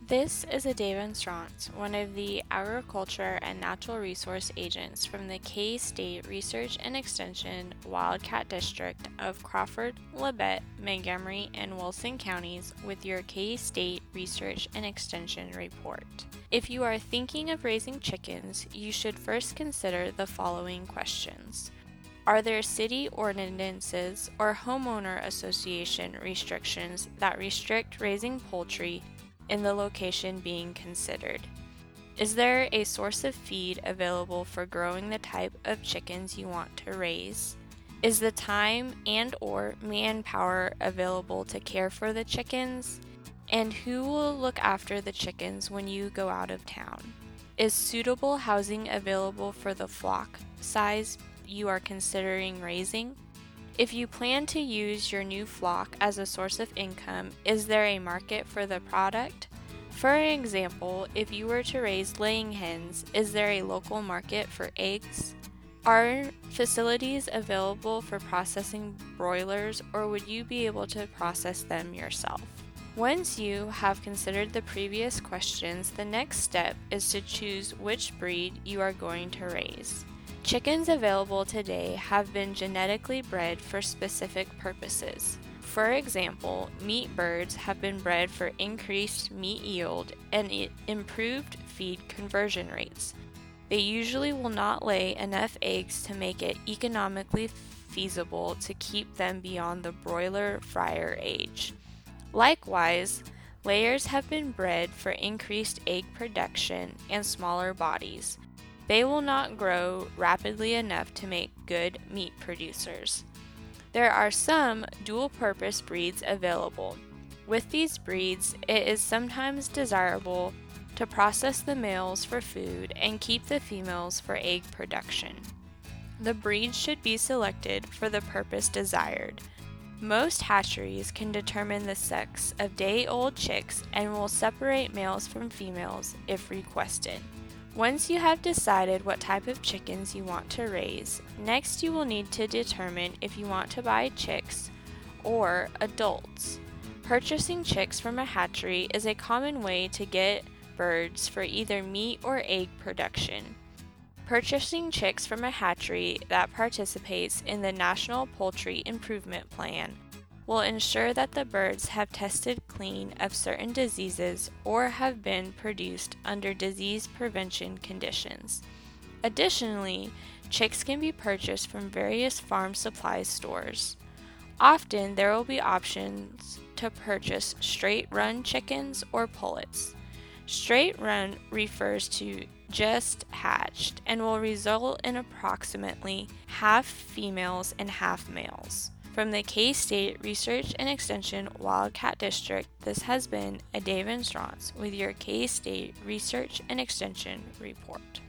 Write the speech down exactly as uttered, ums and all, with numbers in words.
This is Adeva Strauss, one of the Agriculture and Natural Resource Agents from the K-State Research and Extension Wildcat District of Crawford, Labette, Montgomery, and Wilson counties with your K-State Research and Extension report. If you are thinking of raising chickens, you should first consider the following questions. Are there city ordinances or homeowner association restrictions that restrict raising poultry in the location being considered? Is there a source of feed available for growing the type of chickens you want to raise? Is the time and or manpower available to care for the chickens? And who will look after the chickens when you go out of town? Is suitable housing available for the flock size you are considering raising? If you plan to use your new flock as a source of income, is there a market for the product? For example, if you were to raise laying hens, is there a local market for eggs? Are facilities available for processing broilers, or would you be able to process them yourself? Once you have considered the previous questions, the next step is to choose which breed you are going to raise. Chickens available today have been genetically bred for specific purposes. For example, meat birds have been bred for increased meat yield and improved feed conversion rates. They usually will not lay enough eggs to make it economically feasible to keep them beyond the broiler fryer age. Likewise, layers have been bred for increased egg production and smaller bodies. They will not grow rapidly enough to make good meat producers. There are some dual-purpose breeds available. With these breeds, it is sometimes desirable to process the males for food and keep the females for egg production. The breed should be selected for the purpose desired. Most hatcheries can determine the sex of day-old chicks and will separate males from females if requested. Once you have decided what type of chickens you want to raise, next you will need to determine if you want to buy chicks or adults. Purchasing chicks from a hatchery is a common way to get birds for either meat or egg production. Purchasing chicks from a hatchery that participates in the National Poultry Improvement Plan will ensure that the birds have tested clean of certain diseases or have been produced under disease prevention conditions. Additionally, chicks can be purchased from various farm supply stores. Often there will be options to purchase straight-run chickens or pullets. Straight-run refers to just hatched and will result in approximately half females and half males. From the K-State Research and Extension Wildcat District, this has been Adeva Strauss with your K-State Research and Extension report.